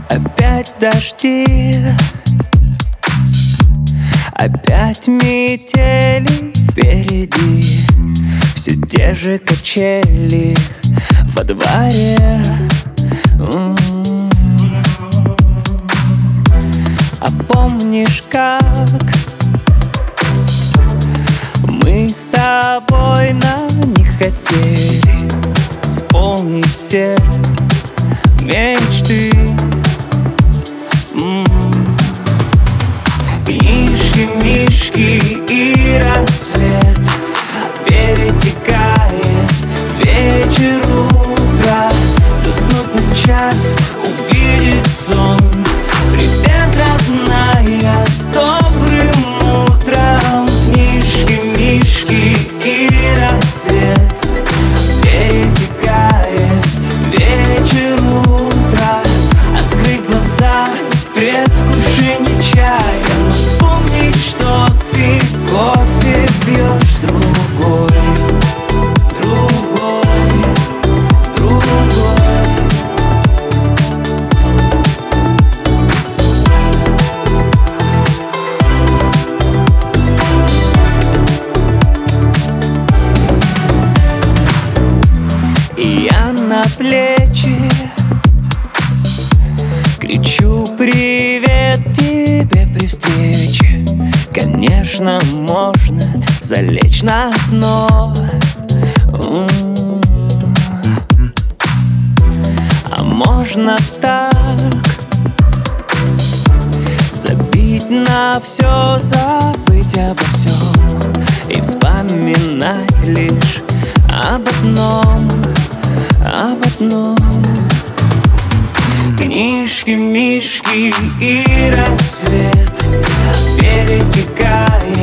Опять дожди, опять метели впереди, все те же качели во дворе. А помнишь, как мы с тобой на них хотели исполнить все мечты? Книжки, мишки и рассвет перетекает вечер, утро. Заснуть на час, увидеть сон. Привет, родная, с добрым утром. Книжки, мишки и рассвет перетекает вечер, утро. Открыть глаза в предвкушении чая, но вспомнить, что ты кофе пьешь с другой. И я на плечи кричу привет тебе при встрече. Конечно, можно залечь на дно, а можно так забить на все, забыть обо всем и вспоминать лишь об одном, об одном. Книжки, мишки и рассвет перетекает